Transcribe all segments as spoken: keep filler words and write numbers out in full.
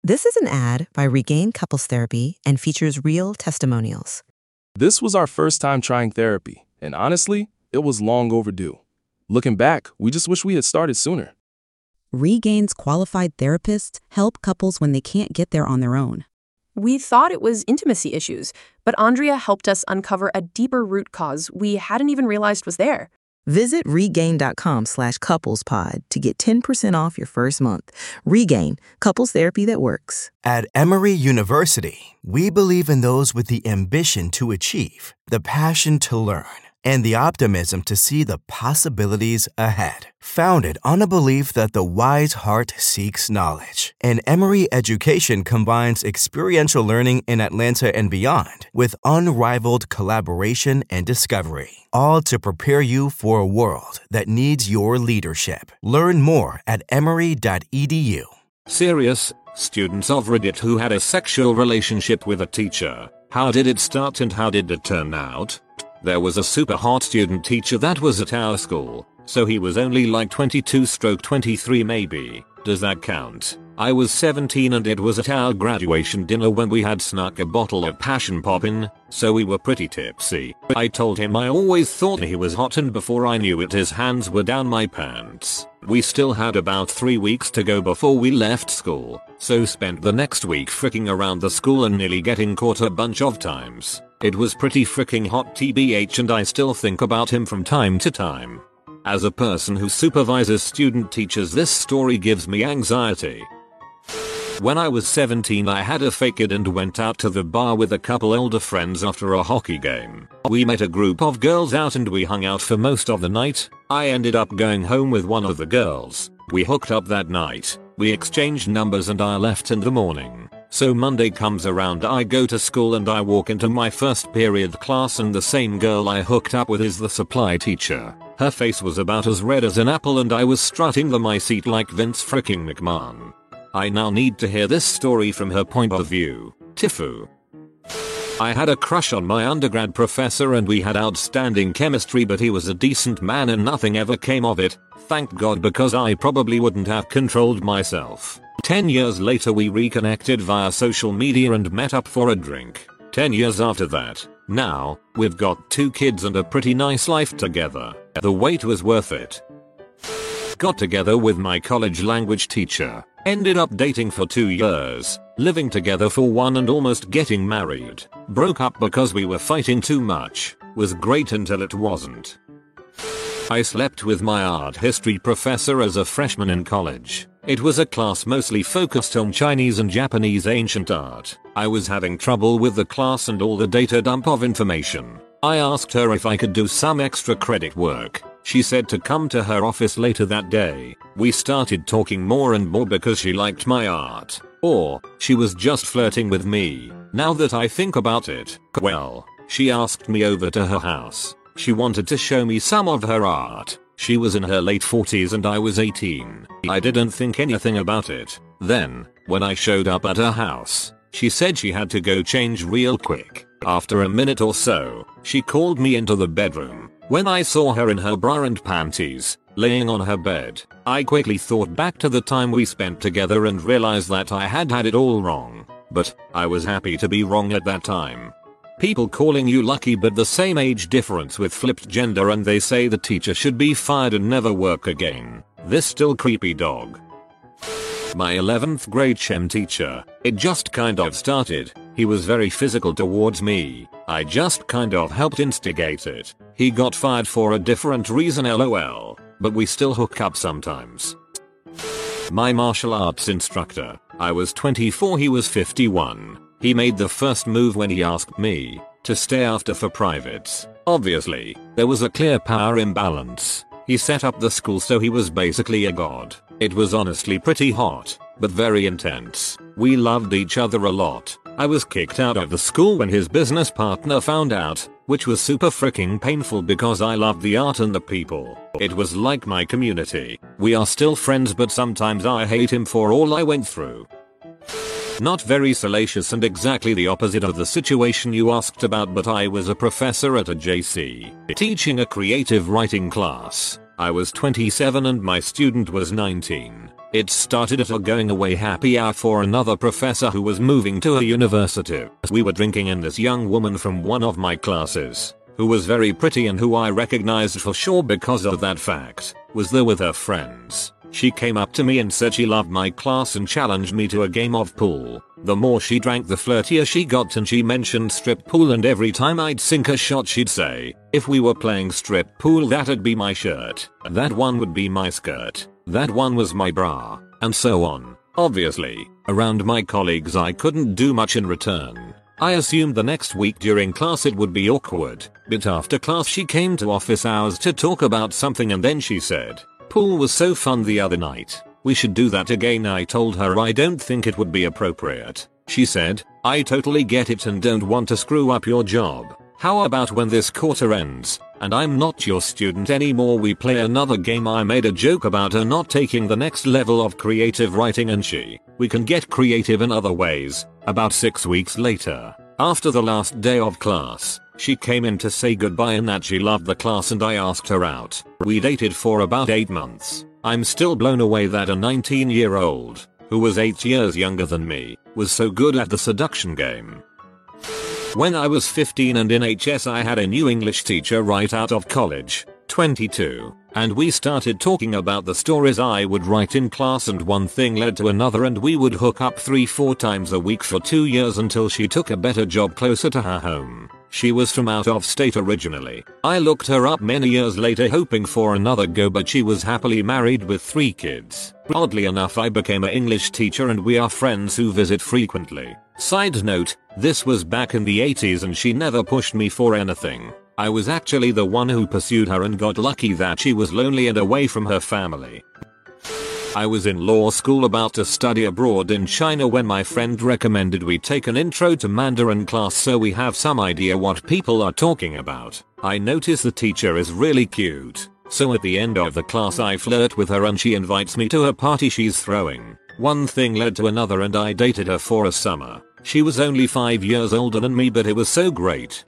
This is an ad by Regain Couples Therapy and features real testimonials. This was our first time trying therapy, and honestly, it was long overdue. Looking back, we just wish we had started sooner. Regain's qualified therapists help couples when they can't get there on their own. We thought it was intimacy issues, but Andrea helped us uncover a deeper root cause we hadn't even realized was there. Visit regain.com slash couplespod to get ten percent off your first month. Regain, couples therapy that works. At Emory University, we believe in those with the ambition to achieve, the passion to learn, and the optimism to see the possibilities ahead. Founded on a belief that the wise heart seeks knowledge, and Emory education combines experiential learning in Atlanta and beyond with unrivaled collaboration and discovery, all to prepare you for a world that needs your leadership. Learn more at emory dot e d u. Serious, students of Reddit who had a sexual relationship with a teacher. How did it start and how did it turn out? There was a super hot student teacher that was at our school, so he was only like twenty-two stroke twenty-three maybe. Does that count? I was seventeen and it was at our graduation dinner when we had snuck a bottle of Passion Poppin', so we were pretty tipsy. I told him I always thought he was hot and before I knew it his hands were down my pants. We still had about three weeks to go before we left school, so spent the next week fricking around the school and nearly getting caught a bunch of times. It was pretty freaking hot T B H and I still think about him from time to time. As a person who supervises student teachers, this story gives me anxiety. When I was seventeen I had a fake it and went out to the bar with a couple older friends after a hockey game. We met a group of girls out and we hung out for most of the night. I ended up going home with one of the girls. We hooked up that night. We exchanged numbers and I left in the morning. So Monday comes around, I go to school and I walk into my first period class and the same girl I hooked up with is the supply teacher. Her face was about as red as an apple and I was strutting the my seat like Vince fricking McMahon. I now need to hear this story from her point of view. Tifu. I had a crush on my undergrad professor and we had outstanding chemistry, but he was a decent man and nothing ever came of it. Thank God, because I probably wouldn't have controlled myself. Ten years later we reconnected via social media and met up for a drink. Ten years after that, now, we've got two kids and a pretty nice life together. The wait was worth it. Got together with my college language teacher. Ended up dating for two years, living together for one and almost getting married. Broke up because we were fighting too much. Was great until it wasn't. I slept with my art history professor as a freshman in college. It was a class mostly focused on Chinese and Japanese ancient art. I was having trouble with the class and all the data dump of information. I asked her if I could do some extra credit work. She said to come to her office later that day. We started talking more and more because she liked my art. Or, she was just flirting with me. Now that I think about it, well, she asked me over to her house. She wanted to show me some of her art. She was in her late forties and I was eighteen. I didn't think anything about it. Then, when I showed up at her house, she said she had to go change real quick. After a minute or so, she called me into the bedroom. When I saw her in her bra and panties, laying on her bed, I quickly thought back to the time we spent together and realized that I had had it all wrong. But, I was happy to be wrong at that time. People calling you lucky, but the same age difference with flipped gender and they say the teacher should be fired and never work again. This still creepy dog. My eleventh grade chem teacher. It just kind of started. He was very physical towards me. I just kind of helped instigate it. He got fired for a different reason, lol. But we still hook up sometimes. My martial arts instructor. I was twenty-four, he was fifty-one. He made the first move when he asked me to stay after for privates. Obviously, there was a clear power imbalance. He set up the school so he was basically a god. It was honestly pretty hot, but very intense. We loved each other a lot. I was kicked out of the school when his business partner found out, which was super freaking painful because I loved the art and the people. It was like my community. We are still friends, but sometimes I hate him for all I went through. Not very salacious and exactly the opposite of the situation you asked about, but I was a professor at a J C, teaching a creative writing class. I was twenty-seven and my student was nineteen. It started at a going away happy hour for another professor who was moving to a university. We were drinking and this young woman from one of my classes, who was very pretty and who I recognized for sure because of that fact, was there with her friends. She came up to me and said she loved my class and challenged me to a game of pool. The more she drank the flirtier she got, and she mentioned strip pool, and every time I'd sink a shot she'd say, if we were playing strip pool that'd be my shirt, that one would be my skirt, that one was my bra, and so on. Obviously, around my colleagues I couldn't do much in return. I assumed the next week during class it would be awkward, but after class she came to office hours to talk about something and then she said, "Pool was so fun the other night. We should do that again." I told her I don't think it would be appropriate. She said, "I totally get it and don't want to screw up your job. How about when this quarter ends, and I'm not your student anymore, we play another game?" I made a joke about her not taking the next level of creative writing and she, "We can get creative in other ways." About six weeks later, after the last day of class, she came in to say goodbye and that she loved the class and I asked her out. We dated for about eight months. I'm still blown away that a nineteen year old, who was eight years younger than me, was so good at the seduction game. When I was fifteen and in H S I had a new English teacher right out of college, twenty-two, and we started talking about the stories I would write in class and one thing led to another and we would hook up three four times a week for two years until she took a better job closer to her home. She was from out of state originally. I looked her up many years later hoping for another go, but she was happily married with three kids. Oddly enough, I became an English teacher and we are friends who visit frequently. Side note, this was back in the eighties and she never pushed me for anything. I was actually the one who pursued her and got lucky that she was lonely and away from her family. I was in law school about to study abroad in China when my friend recommended we take an intro to Mandarin class so we have some idea what people are talking about. I notice the teacher is really cute, so at the end of the class I flirt with her and she invites me to a party she's throwing. One thing led to another and I dated her for a summer. She was only five years older than me, but it was so great.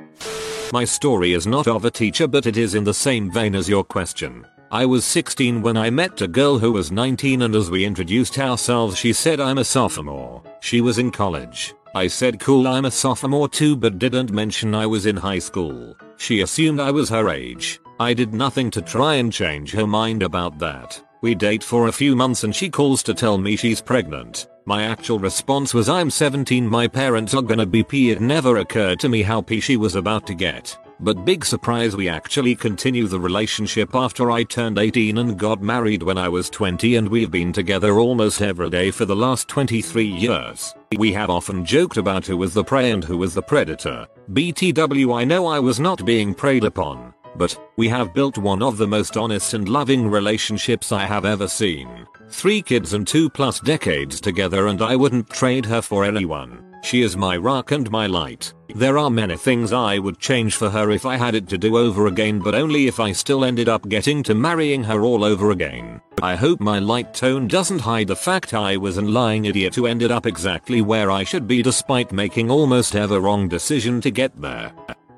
My story is not of a teacher, but it is in the same vein as your question. I was sixteen when I met a girl who was nineteen and as we introduced ourselves she said I'm a sophomore. She was in college. I said cool, I'm a sophomore too, but didn't mention I was in high school. She assumed I was her age. I did nothing to try and change her mind about that. We date for a few months and she calls to tell me she's pregnant. My actual response was I'm seventeen, my parents are gonna be pee. It never occurred to me how pee she was about to get. But big surprise, we actually continue the relationship after I turned eighteen and got married when I was twenty, and we've been together almost every day for the last twenty-three years. We have often joked about who was the prey and who was the predator. B T W, I know I was not being preyed upon, but we have built one of the most honest and loving relationships I have ever seen. Three kids and two plus decades together, and I wouldn't trade her for anyone. She is my rock and my light. There are many things I would change for her if I had it to do over again, but only if I still ended up getting to marrying her all over again. I hope my light tone doesn't hide the fact I was an lying idiot who ended up exactly where I should be despite making almost every wrong decision to get there.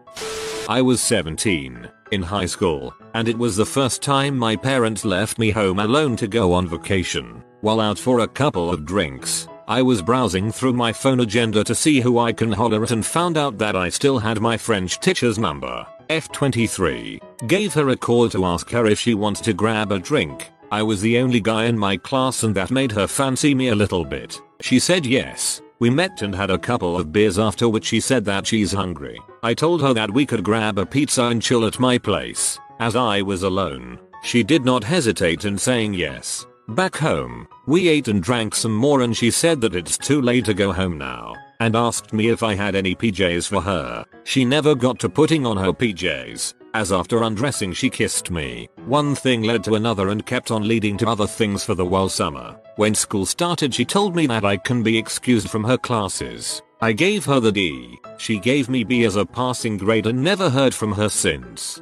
I was seventeen, in high school, and it was the first time my parents left me home alone to go on vacation. While out for a couple of drinks, I was browsing through my phone agenda to see who I can holler at and found out that I still had my French teacher's number, F twenty-three. Gave her a call to ask her if she wants to grab a drink. I was the only guy in my class and that made her fancy me a little bit. She said yes. We met and had a couple of beers, after which she said that she's hungry. I told her that we could grab a pizza and chill at my place, as I was alone. She did not hesitate in saying yes. Back home, we ate and drank some more and she said that it's too late to go home now, and asked me if I had any P Js for her. She never got to putting on her P Js, as after undressing she kissed me. One thing led to another and kept on leading to other things for the whole summer. When school started she told me that I can be excused from her classes. I gave her the D. She gave me B as a passing grade and never heard from her since.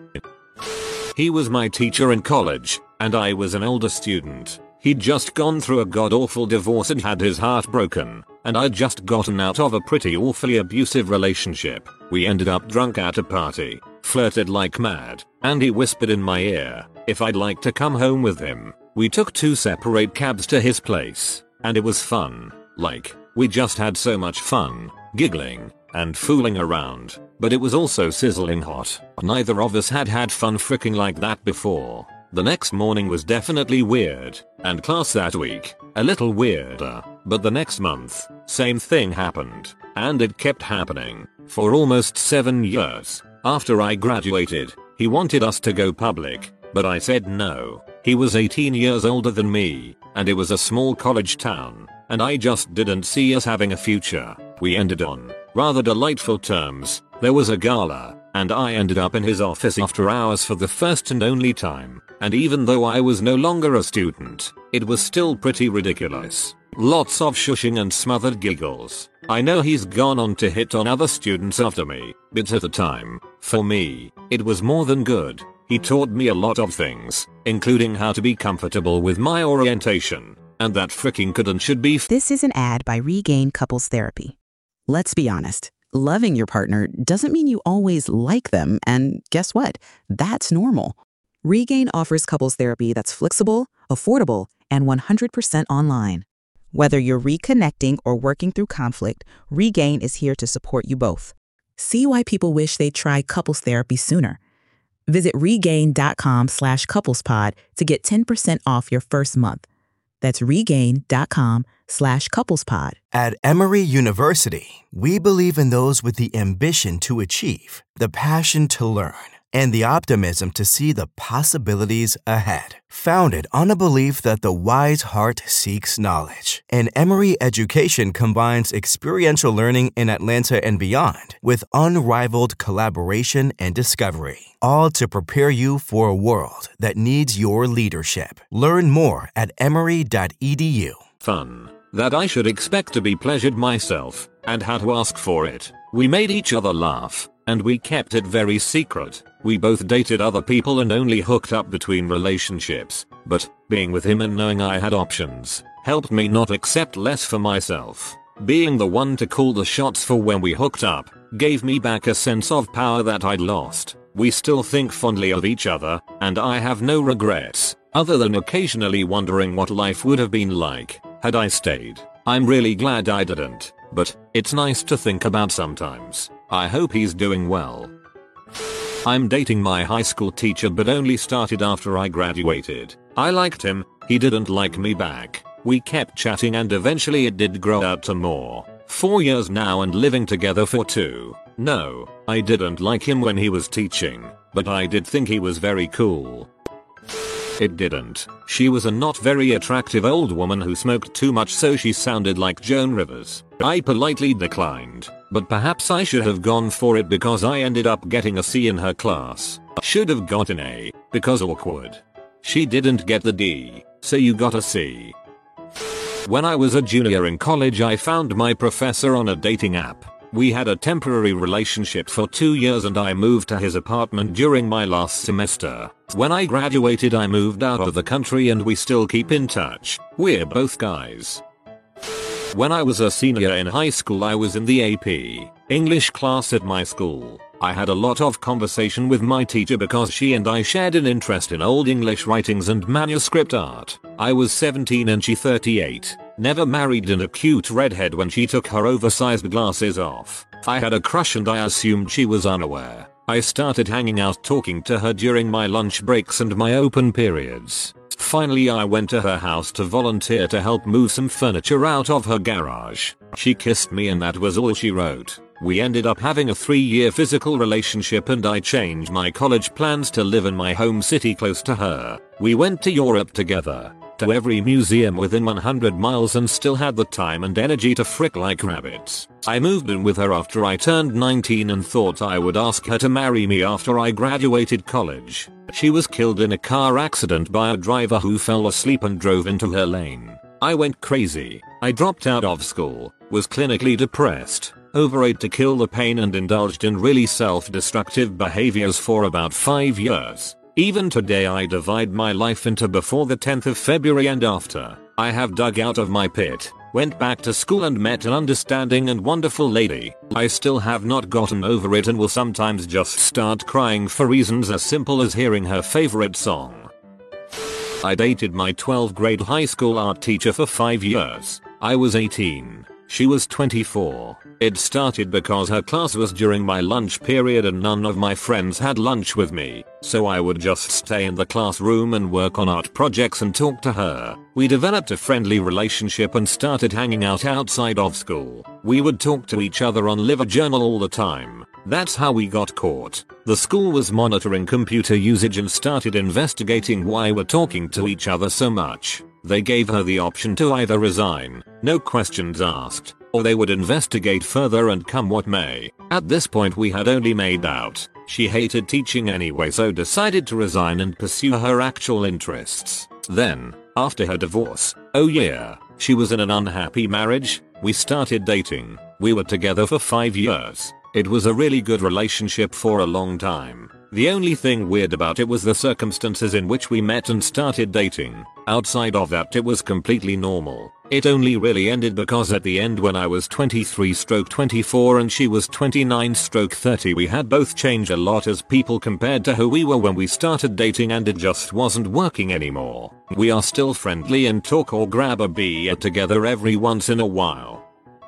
He was my teacher in college, and I was an older student. He'd just gone through a god-awful divorce and had his heart broken, and I'd just gotten out of a pretty awfully abusive relationship. We ended up drunk at a party, flirted like mad, and he whispered in my ear if I'd like to come home with him. We took two separate cabs to his place, and it was fun. Like, we just had so much fun, giggling, and fooling around, but it was also sizzling hot. Neither of us had had fun fricking like that before. The next morning was definitely weird, and class that week, a little weirder, but the next month, same thing happened, and it kept happening, for almost seven years. After I graduated, he wanted us to go public, but I said no. He was eighteen years older than me, and it was a small college town, and I just didn't see us having a future. We ended on rather delightful terms. There was a gala, and I ended up in his office after hours for the first and only time, and even though I was no longer a student, it was still pretty ridiculous. Lots of shushing and smothered giggles. I know he's gone on to hit on other students after me, but at the time, for me, it was more than good. He taught me a lot of things, including how to be comfortable with my orientation, and that fricking could and should be f- This is an ad by Regain Couples Therapy. Let's be honest. Loving your partner doesn't mean you always like them, and guess what? That's normal. Regain offers couples therapy that's flexible, affordable, and one hundred percent online. Whether you're reconnecting or working through conflict, Regain is here to support you both. See why people wish they'd tried couples therapy sooner. Visit regain.com slash couplespod to get ten percent off your first month. That's regain.com slash couplespod. At Emory University, we believe in those with the ambition to achieve, the passion to learn, and the optimism to see the possibilities ahead. Founded on a belief that the wise heart seeks knowledge, and Emory education combines experiential learning in Atlanta and beyond with unrivaled collaboration and discovery, all to prepare you for a world that needs your leadership. Learn more at emory dot e d u. Fun. That I should expect to be pleasured myself, and how to ask for it. We made each other laugh, and we kept it very secret. We both dated other people and only hooked up between relationships, but being with him and knowing I had options helped me not accept less for myself. Being the one to call the shots for when we hooked up gave me back a sense of power that I'd lost. We still think fondly of each other, and I have no regrets, other than occasionally wondering what life would have been like had I stayed. I'm really glad I didn't, but it's nice to think about sometimes. I hope he's doing well. I'm dating my high school teacher, but only started after I graduated. I liked him, he didn't like me back. We kept chatting and eventually it did grow out to more. Four years now and living together for two. No, I didn't like him when he was teaching, but I did think he was very cool. It didn't. She was a not very attractive old woman who smoked too much, so she sounded like Joan Rivers. I politely declined, but perhaps I should have gone for it because I ended up getting a C in her class. Should have got an A, because awkward. She didn't get the D, so you got a C. When I was a junior in college, I found my professor on a dating app. We had a temporary relationship for two years and I moved to his apartment during my last semester. When I graduated, I moved out of the country and we still keep in touch. We're both guys. When I was a senior in high school, I was in the A P English class at my school. I had a lot of conversation with my teacher because she and I shared an interest in Old English writings and manuscript art. I was seventeen and she thirty-eight. Never married and a cute redhead when she took her oversized glasses off. I had a crush and I assumed she was unaware. I started hanging out talking to her during my lunch breaks and my open periods. Finally, I went to her house to volunteer to help move some furniture out of her garage. She kissed me and that was all she wrote. We ended up having a three-year physical relationship and I changed my college plans to live in my home city close to her. We went to Europe together, to every museum within one hundred miles, and still had the time and energy to frick like rabbits. I moved in with her after I turned nineteen and thought I would ask her to marry me after I graduated college. She was killed in a car accident by a driver who fell asleep and drove into her lane. I went crazy. I dropped out of school, was clinically depressed, overate to kill the pain, and indulged in really self-destructive behaviors for about five years. Even today I divide my life into before the tenth of February and after. I have dug out of my pit, went back to school and met an understanding and wonderful lady. I still have not gotten over it and will sometimes just start crying for reasons as simple as hearing her favorite song. I dated my twelfth grade high school art teacher for five years. I was eighteen. She was twenty-four. It started because her class was during my lunch period and none of my friends had lunch with me, so I would just stay in the classroom and work on art projects and talk to her. We developed a friendly relationship and started hanging out outside of school. We would talk to each other on LiveJournal all the time. That's how we got caught. The school was monitoring computer usage and started investigating why we're talking to each other so much. They gave her the option to either resign, no questions asked, or they would investigate further and come what may. At this point we had only made out. She hated teaching anyway, so decided to resign and pursue her actual interests. Then, after her divorce, oh yeah, she was in an unhappy marriage, we started dating. We were together for five years. It was a really good relationship for a long time. The only thing weird about it was the circumstances in which we met and started dating. Outside of that, it was completely normal. It only really ended because at the end, when I was twenty-three stroke twenty-four and she was twenty-nine stroke thirty, we had both changed a lot as people compared to who we were when we started dating, and it just wasn't working anymore. We are still friendly and talk or grab a beer together every once in a while.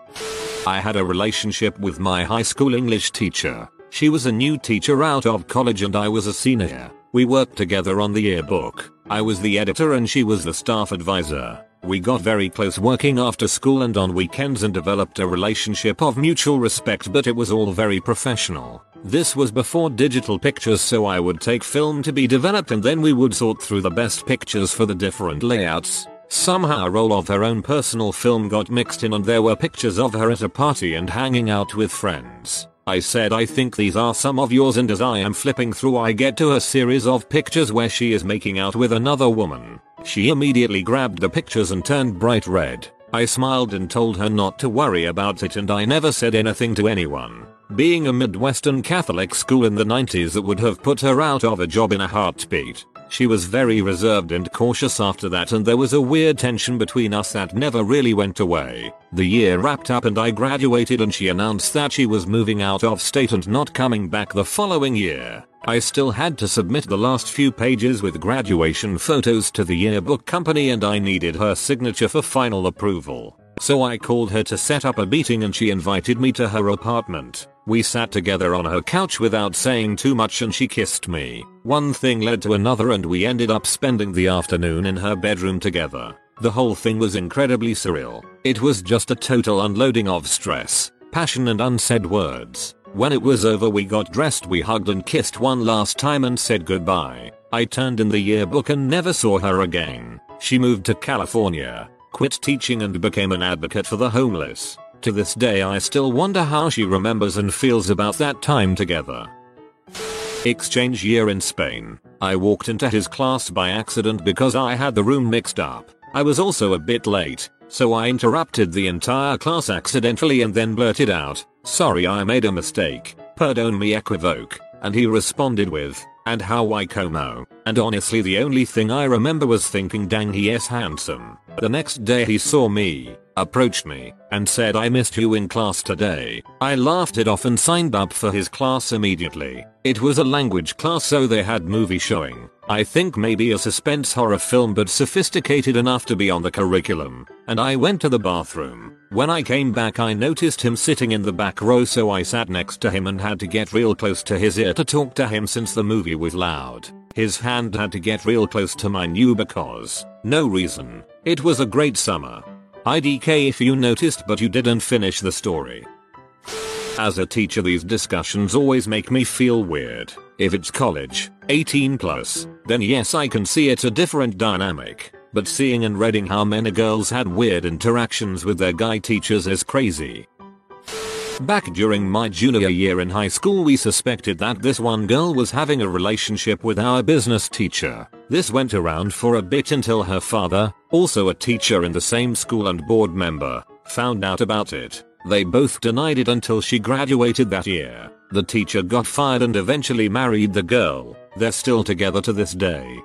I had a relationship with my high school English teacher. She was a new teacher out of college and I was a senior. We worked together on the yearbook. I was the editor and she was the staff advisor. We got very close working after school and on weekends and developed a relationship of mutual respect, but it was all very professional. This was before digital pictures, so I would take film to be developed and then we would sort through the best pictures for the different layouts. Somehow a roll of her own personal film got mixed in and there were pictures of her at a party and hanging out with friends. I said, I think these are some of yours, and as I am flipping through I get to a series of pictures where she is making out with another woman. She immediately grabbed the pictures and turned bright red. I smiled and told her not to worry about it, and I never said anything to anyone. Being a Midwestern Catholic school in the nineties, that would have put her out of a job in a heartbeat. She was very reserved and cautious after that, and there was a weird tension between us that never really went away. The year wrapped up and I graduated and she announced that she was moving out of state and not coming back the following year. I still had to submit the last few pages with graduation photos to the yearbook company and I needed her signature for final approval. So I called her to set up a meeting and she invited me to her apartment. We sat together on her couch without saying too much and she kissed me. One thing led to another and we ended up spending the afternoon in her bedroom together. The whole thing was incredibly surreal. It was just a total unloading of stress, passion and unsaid words. When it was over we got dressed, we hugged and kissed one last time and said goodbye. I turned in the yearbook and never saw her again. She moved to California, quit teaching and became an advocate for the homeless. To this day I still wonder how she remembers and feels about that time together. Exchange year in Spain. I walked into his class by accident because I had the room mixed up. I was also a bit late, so I interrupted the entire class accidentally and then blurted out, "Sorry, I made a mistake. Perdón me equivoque." And he responded with, "And how I como?" And honestly the only thing I remember was thinking, dang, he is handsome. The next day he saw me, approached me, and said, "I missed you in class today." I laughed it off and signed up for his class immediately. It was a language class, so they had movie showing. I think maybe a suspense horror film, but sophisticated enough to be on the curriculum. And I went to the bathroom. When I came back I noticed him sitting in the back row, so I sat next to him and had to get real close to his ear to talk to him since the movie was loud. His hand had to get real close to mine new because no reason. It was a great summer. I D K if you noticed, but you didn't finish the story. As a teacher, these discussions always make me feel weird. If it's college, eighteen plus, then yes, I can see it's a different dynamic. But seeing and reading how many girls had weird interactions with their guy teachers is crazy. Back during my junior year in high school, we suspected that this one girl was having a relationship with our business teacher. This went around for a bit until her father, also a teacher in the same school and board member, found out about it. They both denied it until she graduated that year. The teacher got fired and eventually married the girl. They're still together to this day.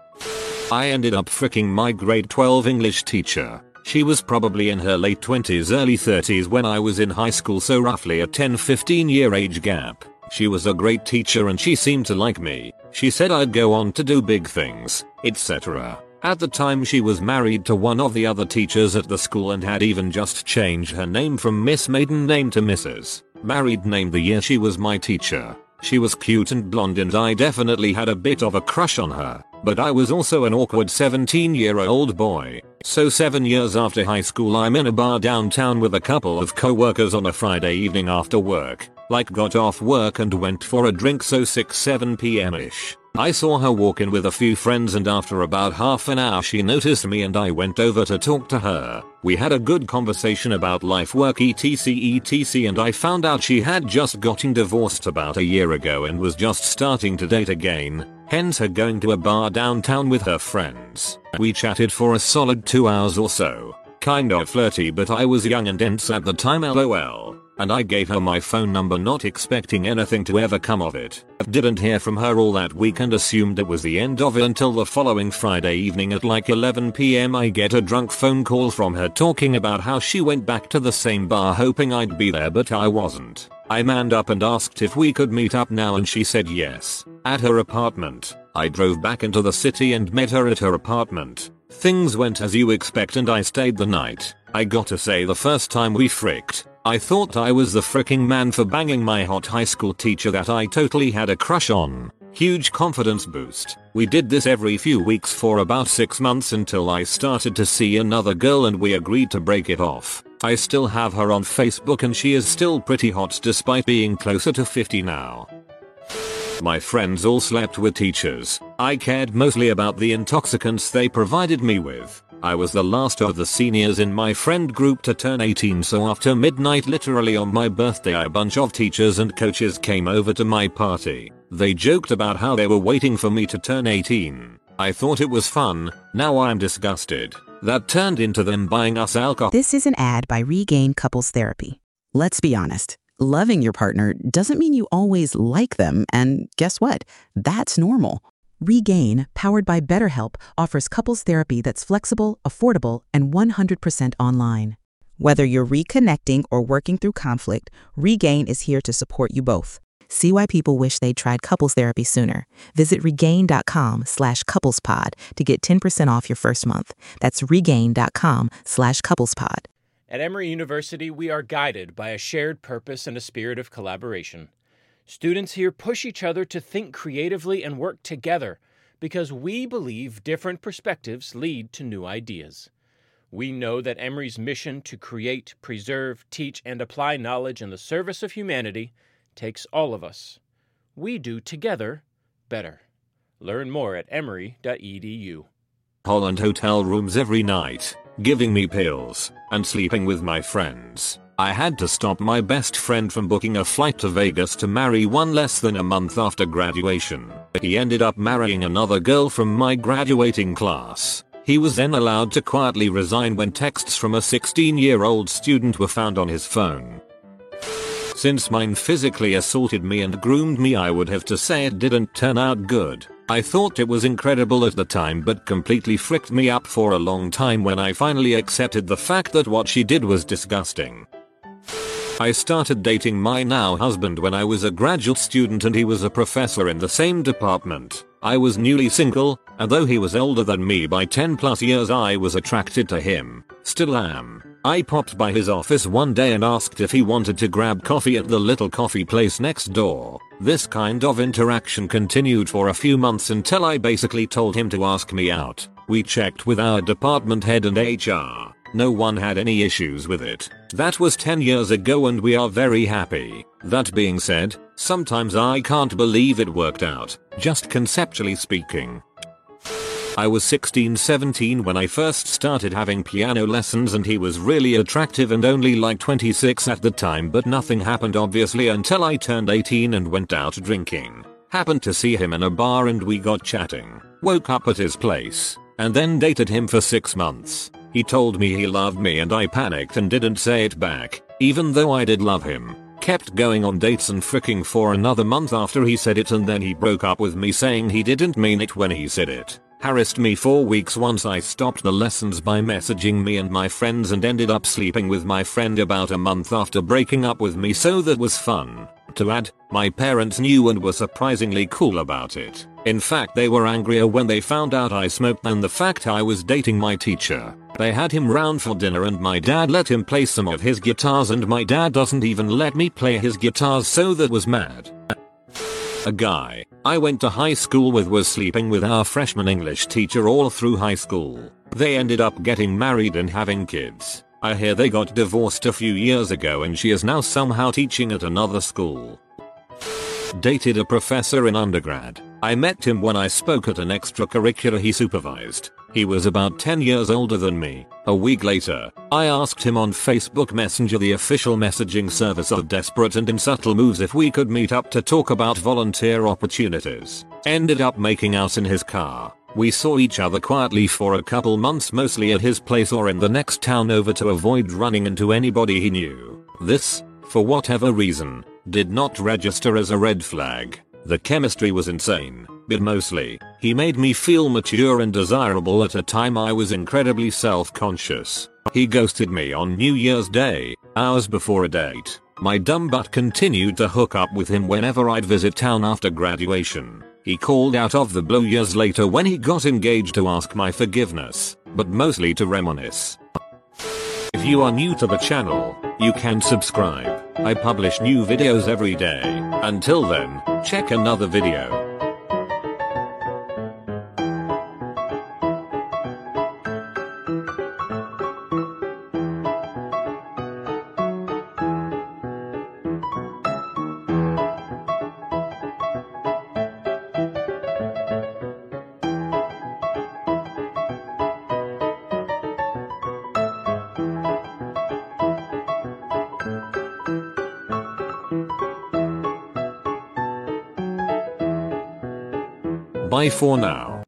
I ended up fricking my grade twelve English teacher. She was probably in her late twenties, early thirties when I was in high school, so roughly a ten fifteen year age gap. She was a great teacher and she seemed to like me. She said I'd go on to do big things, et cetera. At the time she was married to one of the other teachers at the school and had even just changed her name from Miss maiden name to Missus Married name the year she was my teacher. She was cute and blonde and I definitely had a bit of a crush on her, but I was also an awkward seventeen year old boy. So seven years after high school I'm in a bar downtown with a couple of co-workers on a Friday evening after work. Like got off work and went for a drink, so six seven p m ish. I saw her walk in with a few friends and after about half an hour she noticed me and I went over to talk to her. We had a good conversation about life, work, etc etc and I found out she had just gotten divorced about a year ago and was just starting to date again, hence her going to a bar downtown with her friends. We chatted for a solid two hours or so. Kinda flirty, but I was young and dense at the time, lol. And I gave her my phone number not expecting anything to ever come of it. Didn't hear from her all that week and assumed it was the end of it until the following Friday evening at like eleven p m I get a drunk phone call from her talking about how she went back to the same bar hoping I'd be there but I wasn't. I manned up and asked if we could meet up now and she said yes. At her apartment. I drove back into the city and met her at her apartment. Things went as you expect and I stayed the night. I gotta say, the first time we fricked, I thought I was the fricking man for banging my hot high school teacher that I totally had a crush on. Huge confidence boost. We did this every few weeks for about six months until I started to see another girl and we agreed to break it off. I still have her on Facebook and she is still pretty hot despite being closer to fifty now. My friends all slept with teachers. I cared mostly about the intoxicants they provided me with. I was the last of the seniors in my friend group to turn eighteen, so after midnight literally on my birthday a bunch of teachers and coaches came over to my party. They joked about how they were waiting for me to turn eighteen. I thought it was fun, now I'm disgusted. That turned into them buying us alcohol. This is an ad by Regain Couples Therapy. Let's be honest. Loving your partner doesn't mean you always like them, and guess what? That's normal. Regain, powered by BetterHelp, offers couples therapy that's flexible, affordable, and one hundred percent online. Whether you're reconnecting or working through conflict, Regain is here to support you both. See why people wish they'd tried couples therapy sooner. Visit regain.com slash couplespod to get ten percent off your first month. That's regain.com slash couplespod. At Emory University, we are guided by a shared purpose and a spirit of collaboration. Students here push each other to think creatively and work together because we believe different perspectives lead to new ideas. We know that Emory's mission to create, preserve, teach, and apply knowledge in the service of humanity takes all of us. We do together better. Learn more at emory dot e d u. Holland hotel rooms every night, giving me pills, and sleeping with my friends. I had to stop my best friend from booking a flight to Vegas to marry one less than a month after graduation. He ended up marrying another girl from my graduating class. He was then allowed to quietly resign when texts from a sixteen year old student were found on his phone. Since mine physically assaulted me and groomed me, I would have to say it didn't turn out good. I thought it was incredible at the time but completely fricked me up for a long time when I finally accepted the fact that what she did was disgusting. I started dating my now husband when I was a graduate student and he was a professor in the same department. I was newly single, and though he was older than me by ten plus years I was attracted to him. Still am. I popped by his office one day and asked if he wanted to grab coffee at the little coffee place next door. This kind of interaction continued for a few months until I basically told him to ask me out. We checked with our department head and H R. No one had any issues with it. That was ten years ago and we are very happy. That being said, sometimes I can't believe it worked out, just conceptually speaking. I was sixteen seventeen when I first started having piano lessons and he was really attractive and only like twenty-six at the time, but nothing happened obviously until I turned eighteen and went out drinking. Happened to see him in a bar and we got chatting. Woke up at his place, and then dated him for six months. He told me he loved me and I panicked and didn't say it back, even though I did love him. Kept going on dates and fricking for another month after he said it, and then he broke up with me saying he didn't mean it when he said it. Harassed me for weeks once I stopped the lessons by messaging me and my friends and ended up sleeping with my friend about a month after breaking up with me, so that was fun. To add, my parents knew and were surprisingly cool about it. In fact, they were angrier when they found out I smoked than the fact I was dating my teacher. They had him round for dinner and my dad let him play some of his guitars, and my dad doesn't even let me play his guitars, so that was mad. A guy I went to high school with was sleeping with our freshman English teacher all through high school. They ended up getting married and having kids. I hear they got divorced a few years ago and she is now somehow teaching at another school. Dated a professor in undergrad. I met him when I spoke at an extracurricular he supervised. He was about ten years older than me. A week later, I asked him on Facebook Messenger, the official messaging service of Desperate and in Subtle Moves, if we could meet up to talk about volunteer opportunities. Ended up making out in his car. We saw each other quietly for a couple months, mostly at his place or in the next town over, to avoid running into anybody he knew. This, for whatever reason, did not register as a red flag. The chemistry was insane, but mostly, he made me feel mature and desirable at a time I was incredibly self-conscious. He ghosted me on New Year's Day, hours before a date. My dumb butt continued to hook up with him whenever I'd visit town after graduation. He called out of the blue years later when he got engaged to ask my forgiveness, but mostly to reminisce. If you are new to the channel, you can subscribe. I publish new videos every day. Until then, check another video. Bye for now.